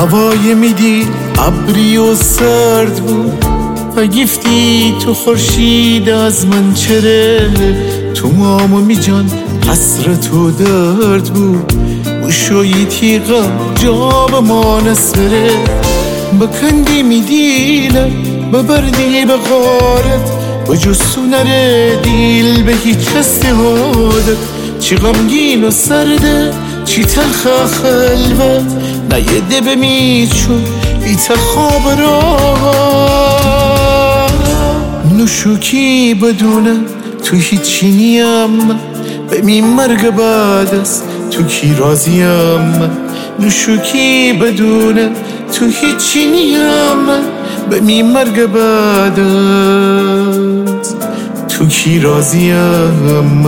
هوای میدی ابری و سرد بود و گفتی تو خورشید از من چره تو مامو می جان حسرت و درد بود بشوی تیغم جا به ما نسره بکندی می دیلم ببردی به غارت و جسو نره دیل به هیچ استهادت چی غمگین و سرده چی تلخ خلوت نیده بمیچون بیت خواب را نشوکی بدونه تو هیچی نیم به می مرگ بعد است تو کی راضیم نشوکی بدونه تو هیچی نیم به می مرگ بعد است تو کی راضیم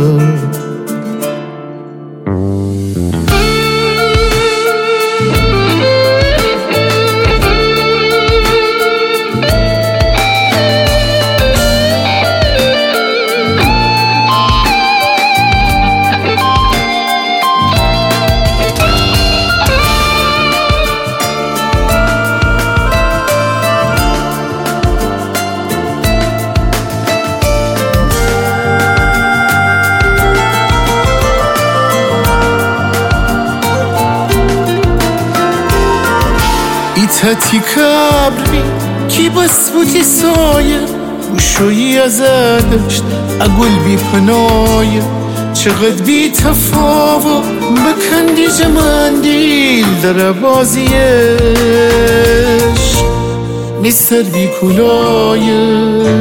ایتتی کبری کی بس بودی سایه بوشویی ازدشت اگل بی پنایه چقدر بی تفاوت بکندی جمندیل در بازیش میسر بی کلایه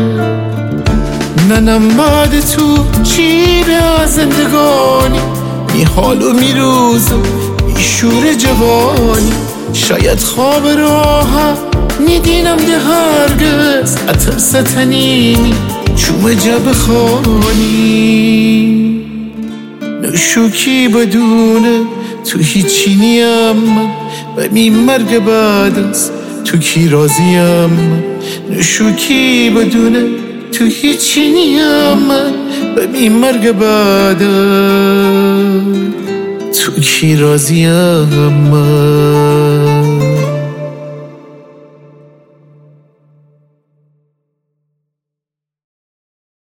ننم بعد تو چی به زندگانی می حال و می روز و می شور جوانی شاید خواب راحت میدینم ده هرگز اترس تنینی چوم جب خانی نشوکی بدونه تو هیچی نیم و می مرگ بعد است تو کی راضیم نشوکی بدونه تو هیچی نیم و می مرگ بعد است تو کی راضیم